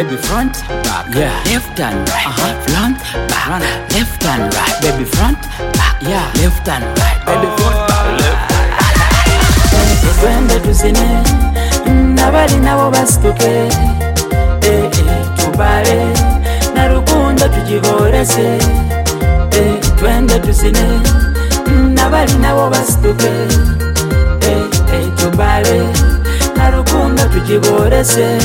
baby front, back, yeah, left and right, front, back, left and right, baby front, back, yeah, left and right, baby front, back, left and right. Twende tusine, nabali nabo bastuke, tubale, na rukundo tujigorese, twende tusine, nabali nabo bastuke, tubale, na rukundo tujigorese.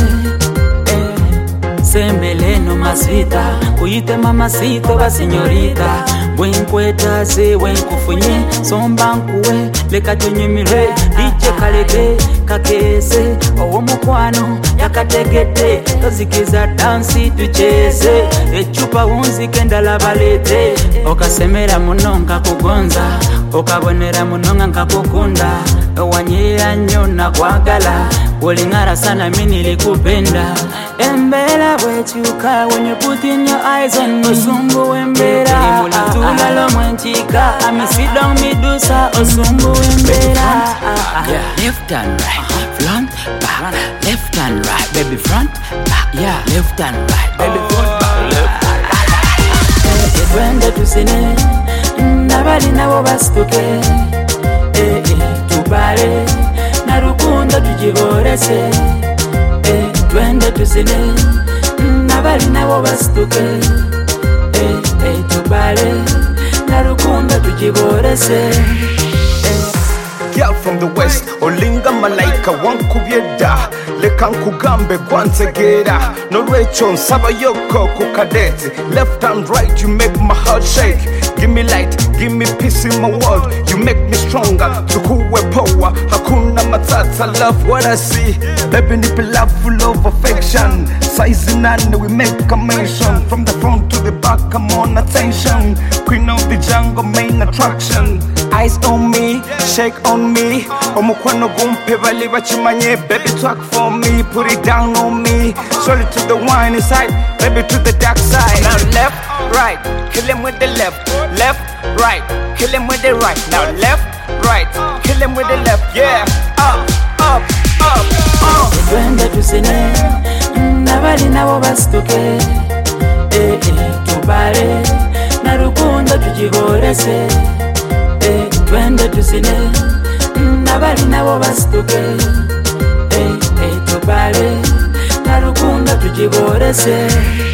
Sembeleno masita, kuyite mamacito ba señorita. Buen kwetaze, buen kufunye, somba nkuwe, leka tunyimire. Diche kalete, kakese, owo mukwano, yakategete. Tozikiza dansi tucheze, echupa unzike ndala balete. Okasemera munonga kugonza, okabonera munonga nkakukunda. Wanyea nyona kwagala, wolingara sana mini likupenda. Embela wechuka, when you put in your eyes on me. Osumbu embera, mulitula lo mwenchika. Ami sit down medusa, osumbu embera. Yeah, left and right, front, back, left and right, baby front, back, yeah, left and right, baby front, back, left and right. Twende tusine, nabali nabo bastuke, tubale, na rukundo tujigorese. Twende tusine, nabali nabo bastuke, tubale, na rukundo tujigorese. Girl from the west, olinga malaika wankubyeda, leka nkugambe gwantegera. Norwecho nsaba yoko kukadete, left and right you make my heart shake. Give me light, give me peace in my world, you make me stronger. Tukuwe power, hakuna matata, love what I see. Baby nipe love full of affection. Size nane we make a mention. From the front to the back I'm on attention. Queen of the jungle, main attraction. Eyes on me, shake on me. Omukwano gumpe bali bachimanye. Baby talk for me, put it down on me. Show it to the wine inside, baby to the dark side. Now left, right, kill him with the left. Left, right, kill him with the right. Now left, right, kill him with the left. Yeah, up, up, up, up. Twende tusine, nabali nabo bastuke, tubale, na rukundo tujigorese. Twende tusine, nabali nabo bastuke, tubale, na rukundo tujigorese.